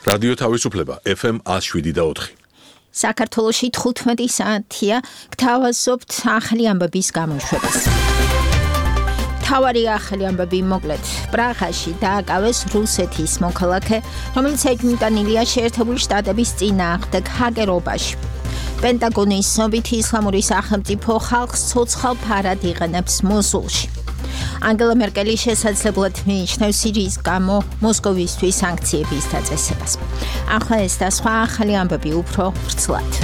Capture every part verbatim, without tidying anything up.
რადიო თავისუფლება ეფ ემ one oh seven და four. საქართველოში თხუთმეტი საათია გთავაზობთ ახალი ამბების გამოშვებას. თავარი ახალი ამბები მოკლედ. პრაღაში დააკავეს რუსეთის მოქალაქე, რომელიც ეჭვმიტანილია შეერთებული შტატების წინააღმდეგ ჰაკერობაში. პენტაგონის ცნობით ისლამური სახელმწიფო ხალხს ცოცხალ ფარად იყენებს მოსულში. ანგელა მერკელი შესაძლებლად მიიჩნევს სირიის გამო მოსკოვისთვის სანქციების დაწესებას. ახლა ეს და სხვა ახალი ამბები უფრო ვრცლად.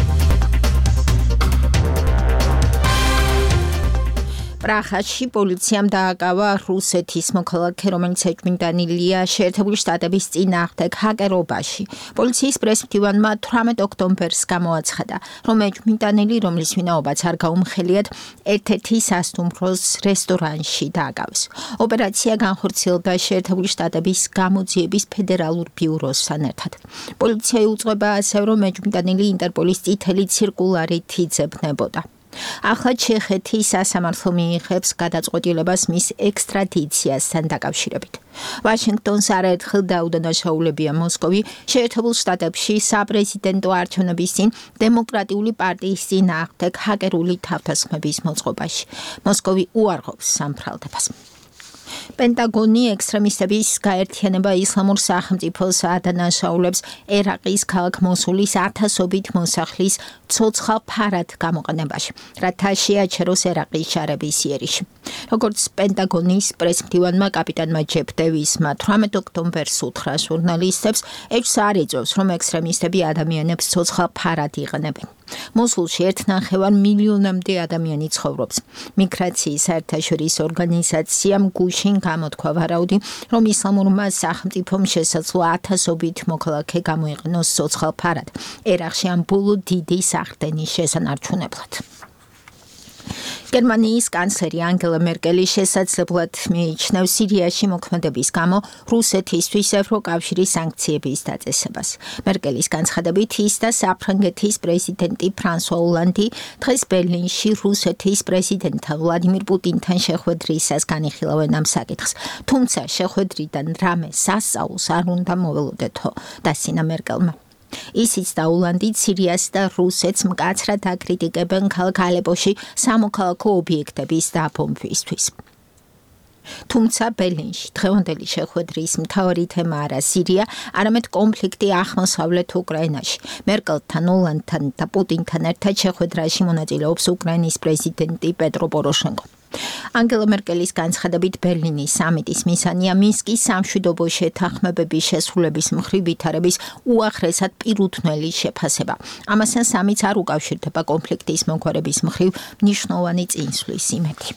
პრაღაში პოლიციამ დააკავა რუსეთის მოქალაქე, რომელიც ეჭვმიტანილია შეერთებული შტატების წინააღმდეგ ჰაკერობაში. პოლიციის პრესმდივანმა თვრამეტ ოქტომბერს გამოაცხადა, რომ ეჭვმიტანილი, რომლის ვინაობაც არ გაუმხელიათ, ერთ-ერთი სასტუმროს რესტორანში დააკავეს. ოპერაცია განხორციელდა შეერთებული შტატების გამოძიების ფედერალურ ბიუროსთან ერთად. პოლიცია იუწყება ასევე, რომ ეჭვმიტანილი ინტერპოლის წითელი ციρკულარით იძებნებოდა. ახლა ჩეხეთი სასამართლო მიიღებს გადაწყვეტილებას მის ექსტრადიციასთან დაკავშირებით. ვაშინგტონს არაერთხელ დაუდანაშაულებია მოსკოვი შეერთებულ შტატებში საპრეზიდენტო არჩევნების წინ დემოკრატიული პარტიის წინააღმდეგ ჰაკერული თავდასხმების მოწყობაში. მოსკოვი უარყოფს სამფრალდებას. პენტაგონი ექსტრემისტების გაერთიანება ისლამურ სახელმწიფოს ადანაშაულებს ერაყის ქალაქ მოსულის ათასობით მოსახლის ცოცხალ ფარად გამოყენებაში, რათა შეაჩეროს ერაყის შარების იერიში. როგორც პენტაგონის პრესმდივანმა კაპიტანმა ჯეფ დევისმა თვრამეტ ოქტომბერს უთხრა ჟურნალისტებს, ეჭვს არ იწვევს, რომ ექსტრემისტები ადამიანებს ცოცხალ ფარად იყენებენ. მოსულში ერთ ნახევარ მილიონამდე ადამიანი ცხოვრობს. მიგრაციის საერთაშორისო ორგანიზაციამ გუშინ გამოთქვა ვარაუდი, რომ ისლამურმა სახელმწიფომ შესაძლოა ათასობით მოქალაქე გამოიყენოს ცოცხალ ფარად ერაყში ამ ბოლო დიდი სახდენის შესანარჩუნებლად. გერმანიის კანცლერი ანგელა მერკელი შესაძლებლად მიიჩნევს სირიაში მოქმედების გამო რუსეთისთვის ევროკავშირის სანქციების დაწესებას. მერკელის განცხადებით ის და საფრანგეთის პრეზიდენტი ფრანსუა ოლანდი დღეს ბერლინში რუსეთის პრეზიდენტთან ვლადიმირ პუტინთან შეხვედრისას განიხილავენ ამ საკითხს. თუმცა შეხვედრიდან რამე სასწაულს არ უნდა მოველოდეთო, დასცინა მერკელმა. ისიც და ოლანდი სირიას და რუსეთს მკაცრად აკრიტიკებენ ქალაქ ალეპოში სამოქალაქო ობიექტების დაბომბვისთვის. თუმცა ბერლინში დღევანდელი შეხვედრის მთავარი თემა არა სირია, არამედ კონფლიქტი აღმოსავლეთ უკრაინაში. მერკელთან, ოლანდთან და პუტინთან ერთად შეხვედრაში მონაწილეობს უკრაინის პრეზიდენტი პეტრო პოროშენკო. ანგელა მერკელის განცხადებით ბერლინის სამიტის მისანია მინსკის სამშვიდობო შეთანხმებების შესრულების მხრივ ვითარების უახლესად პირუთვნელი შეფასება. ამასთან სამიტს არ უკავშირდება კონფლიქტის მომხმარების მხრივ მნიშვნელოვანი წინსვლის იმედი.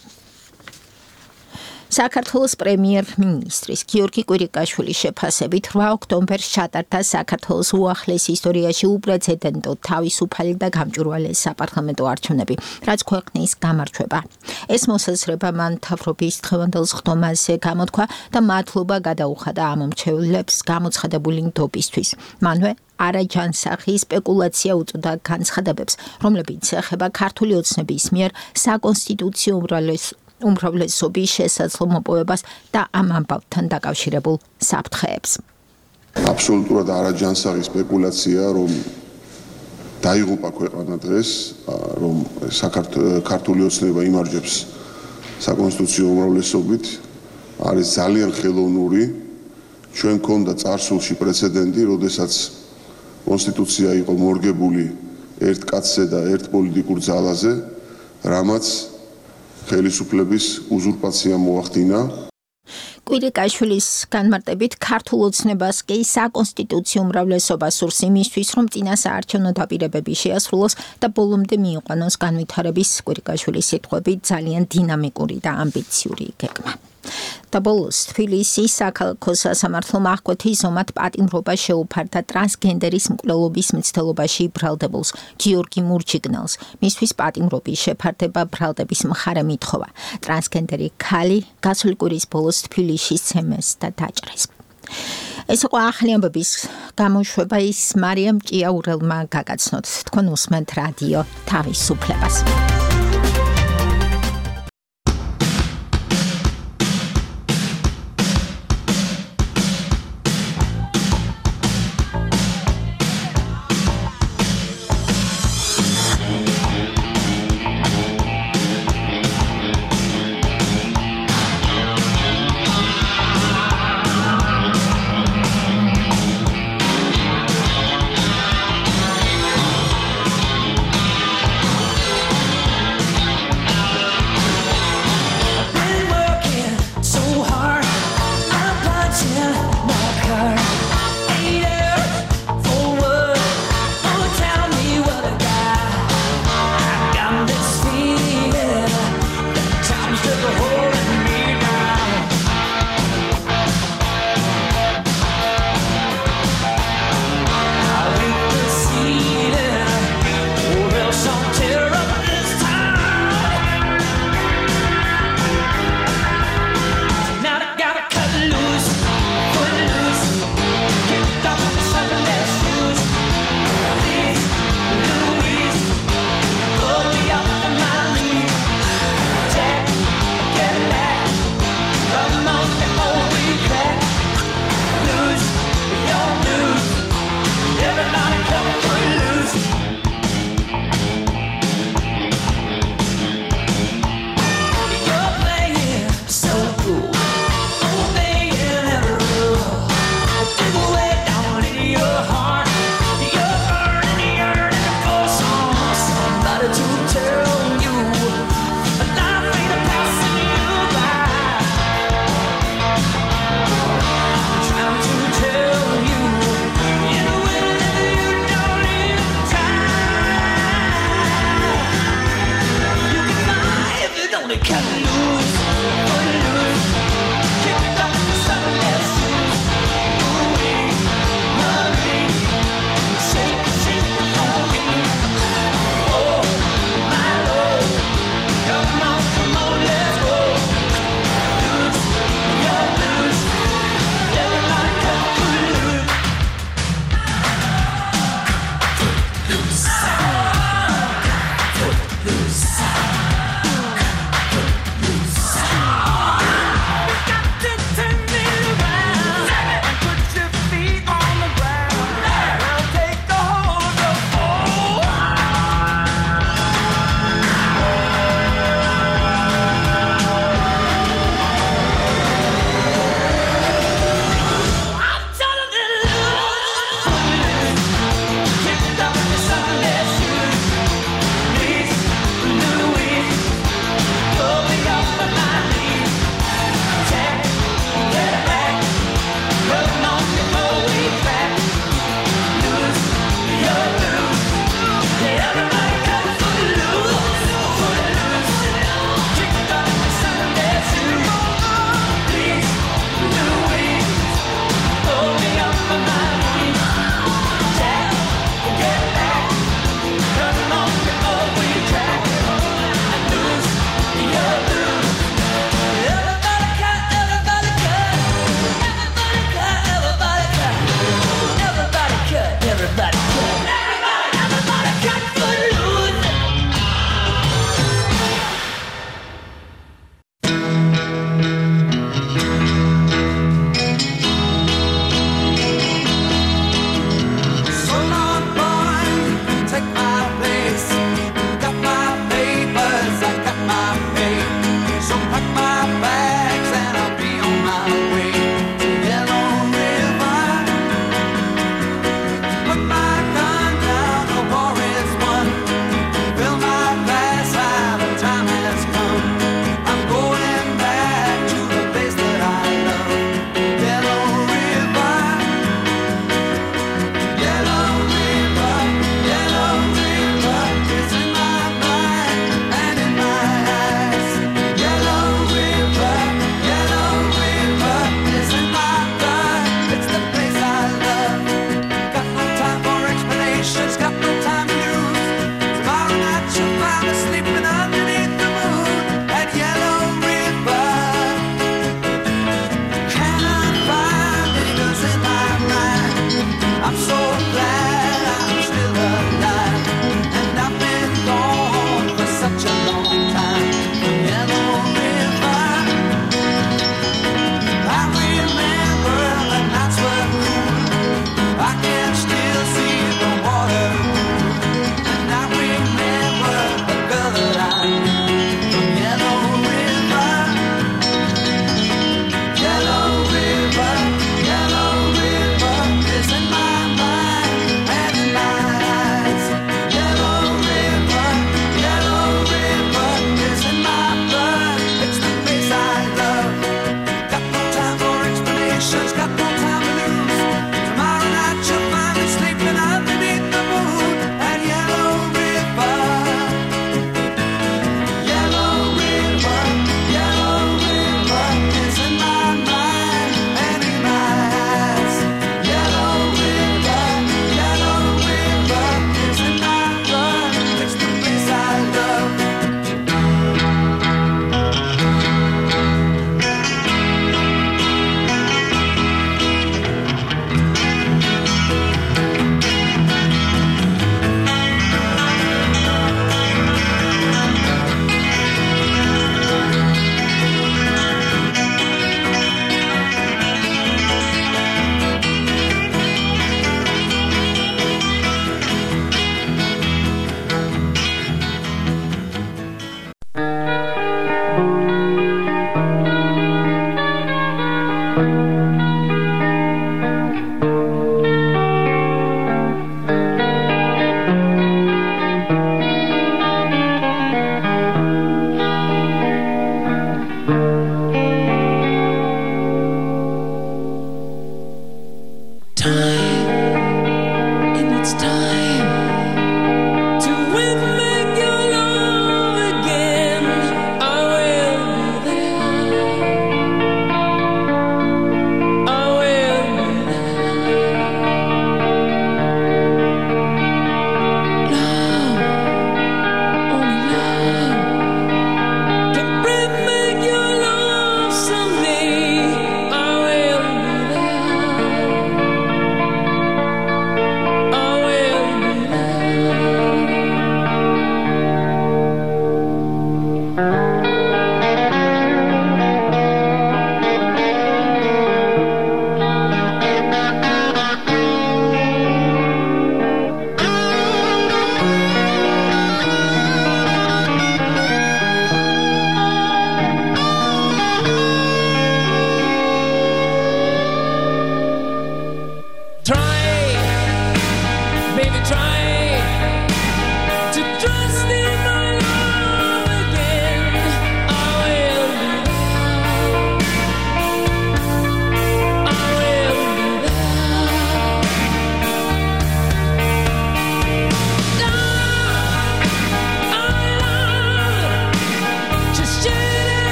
საქართველოს პრემიერ-მინისტრის გიორგი კვირიკაშვილის შეფასებით რვა ოქტომბერს ჩატარდა საქართველოს უახლეს ისტორიაში უპრეცედენტო თავისუფალი და გამჭვირვალე საპარლამენტო არჩევნები, რაც ქვეყნის გამარჯვება. ეს მოსაზრება მან მთავრობის დღევანდელ სხდომაზე გამოთქვა და მადლობა გადაუხადა ამომრჩევლებს გამოცხადებული ნდობისთვის. მანვე არაჯანსაღი სპეკულაცია უწოდა განცხადებებს, რომლებიც ეხება ქართული ოცნების მიერ საკონსტიტუციო უმრავლესობას უმრავლესობის შესაძლო მოპოვებას და ამ ამბავთან დაკავშირებულ საფრთხეებს. აბსოლუტურად არაჯანსაღი სპეკულაცია, რომ დაიღუპა ქვეყანა დღეს, რომ ქართული ოცნება იმარჯვებს საკონსტიტუციო უმრავლესობით, არის ძალიან ხელოვნური. ჩვენ გქონდა წარსულში პრეცედენტი, როდესაც კონსტიტუცია იყო მორგებული ერთ კაცზე და ერთ პოლიტიკურ ძალაზე, რამაც ხელისუფლების უზურპაცია მოახდინა. კვირიკაშვილის განმარტებით ქართულ ოცნებას კი საკონსტიტუციო უმრავლესობა სურს იმისთვის, რომ წინა საარჩევნო დაპირებები შეასრულოს და ბოლომდე მიიყვანოს განვითარების კვირიკაშვილის სიტყვებით ძალიან დინამიკური და ამბიციური გეგმა. და ბოლოს თბილისის საქალაქო სასამართლომ აღკვეთის ომად პატიმრობა შეუფარდა ტრანსგენდერის მკვლელობის მცდელობაში ბრალდებულს გიორგი მურჩიგნელს. მისთვის პატიმრობის შეფარდება ბრალდების მხარე მითხოვა. ტრანსგენდერი ქალი გასული კვირის ბოლოს თბილისში სცემეს და დაჭრეს. ეს იყო ახალი ამბების გამოშვება, ის მარიამ ჭიაურელმა გაგაცნოთ. თქვენ უსმენთ რადიო თავისუფლებას. Loose.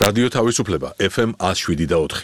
რადიო თავისუფლება ეფ ემ one oh seven და four.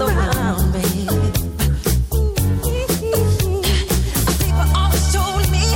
People always told me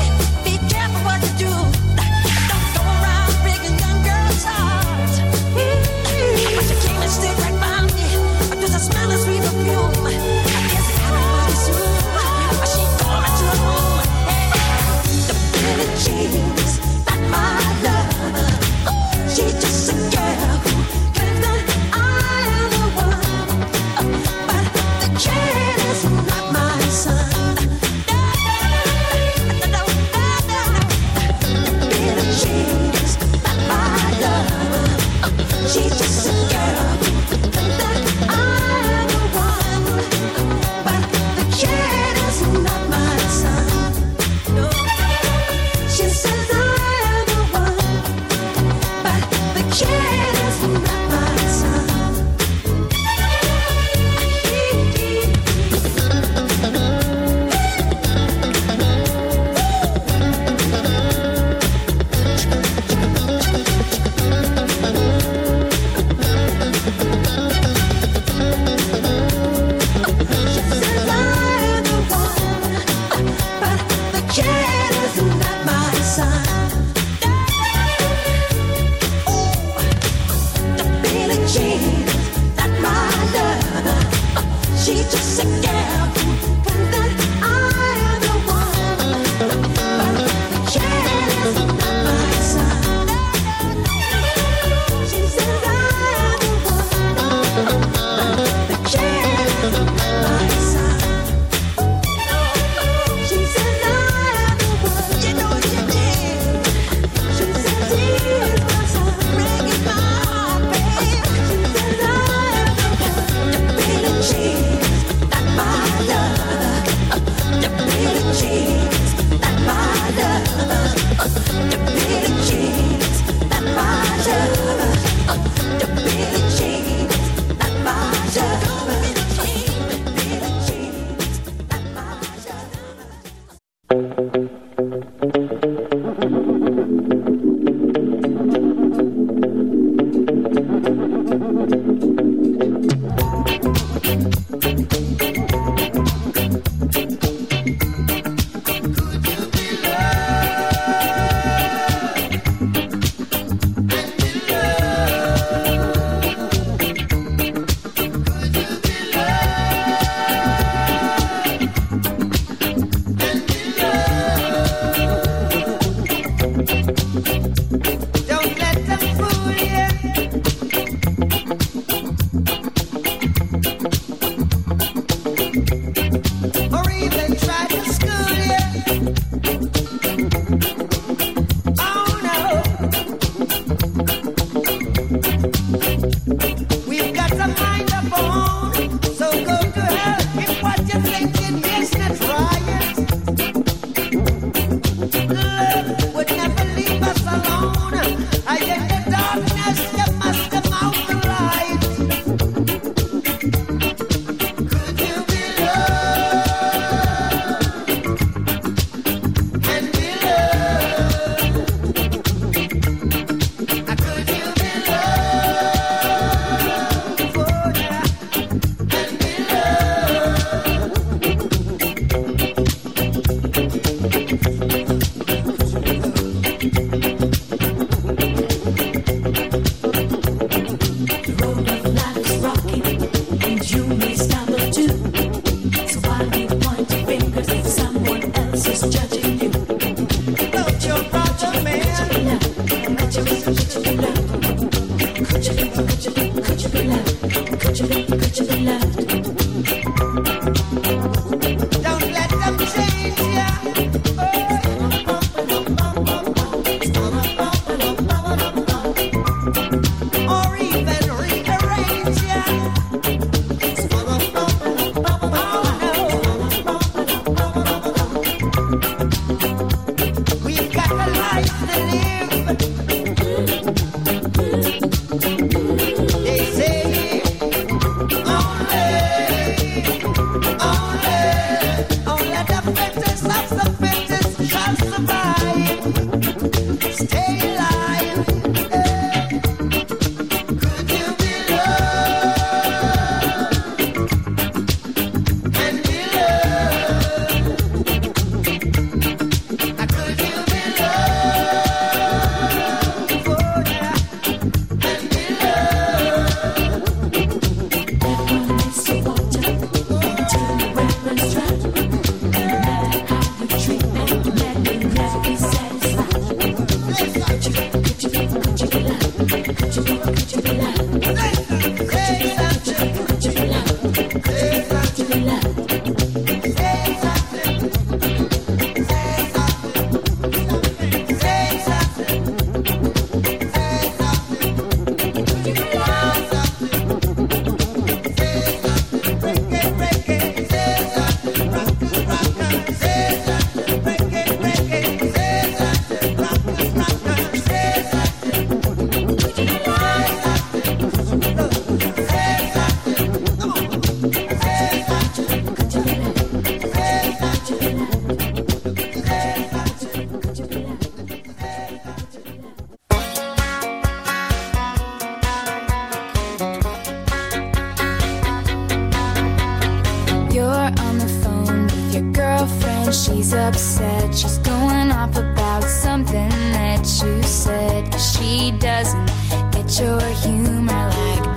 She's upset, she's going off about something that you said. She doesn't get your humor like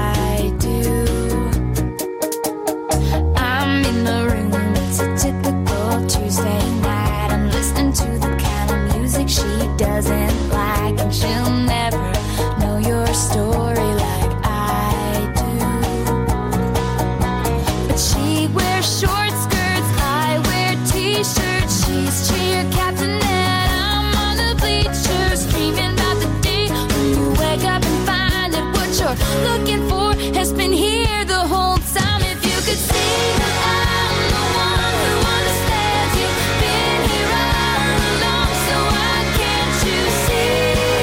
I do. I'm in the room, it's a typical Tuesday night. I'm listening to the kind of music she doesn't like, and she'll never know your story like I do. But she wears short skirts, I wear t-shirts. She's cheer captain and I'm on the bleachers, dreaming about the day when you wake up and find that what you're looking for has been here the whole time. If you could see that I'm the one who understands, you've been here all along, so why can't you see?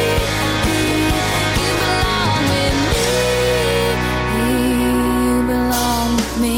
You belong with me, you belong with me.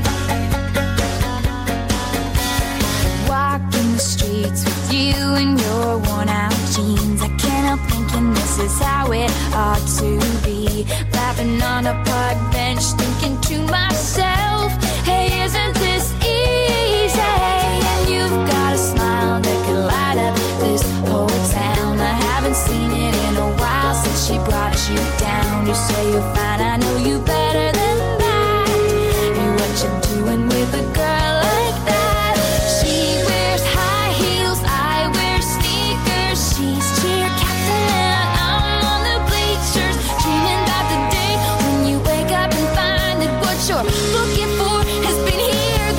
Walking the streets with you in your worn out jeans, I can't help thinking this is how it ought to be. Laughing on a park bench, thinking to myself, hey, isn't this easy? And you've got a smile that could light up this whole town. I haven't seen it in a while since she brought you down. You say you're fine, I know you better than that. You what you're doing with a girl like that? She wears high heels, I wear sneakers. She's cheer captain and I'm on the bleachers, dreaming about the day when you wake up and find that what you're looking for has been here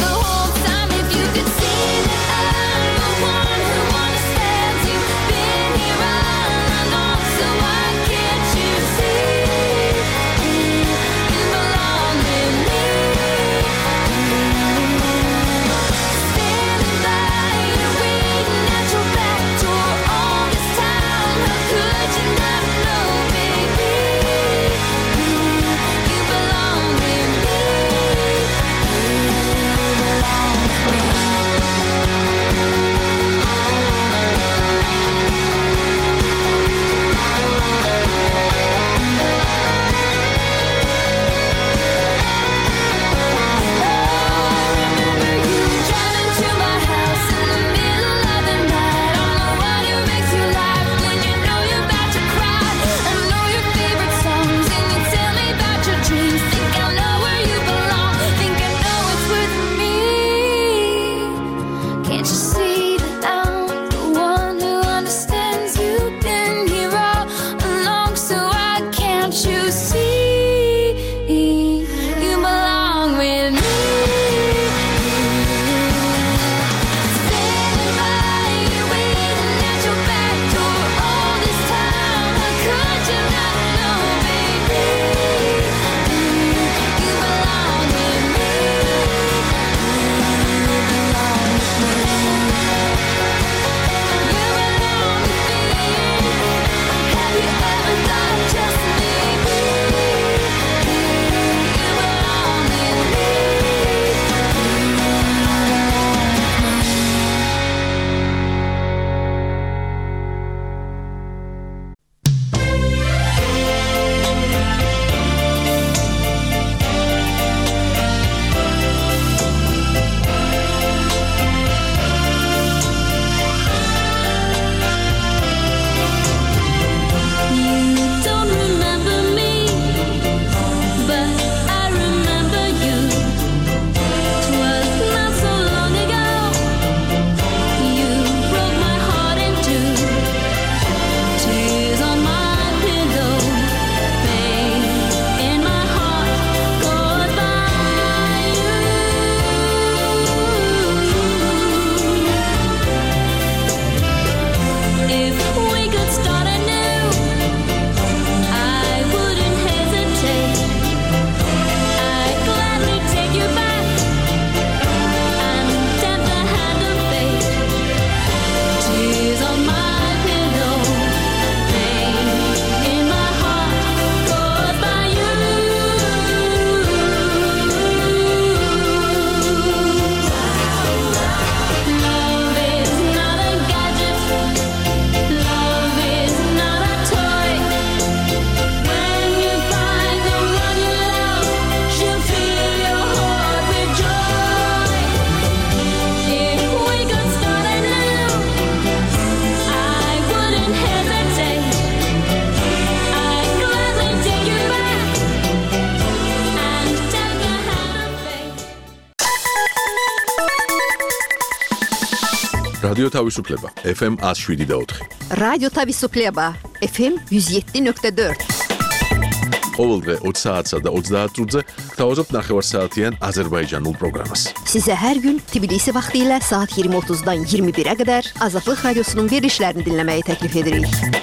რადიო თავისუფლება ეფ ემ one oh seven point four. რადიო თავისუფლება ეფ ემ one oh seven point four. ყოველდღე ოცი საათსა და ოცდაათ წუთზე გთავაზობთ ნახევარსაათიან აზერბაიჯანულ პროგრამას. Size her gün Tbilisi vaxtilə saat iyirmi otuzdan iyirmi birə qədər Azadlıq Radiosunun verilişlərini dinləməyi təklif edirik.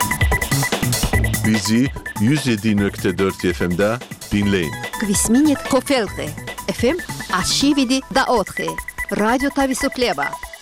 Bizi one oh seven point four efe em'də dinləyin. Kvisminit Kofelte efe em one oh seven point four. Radyo Tavisupleva.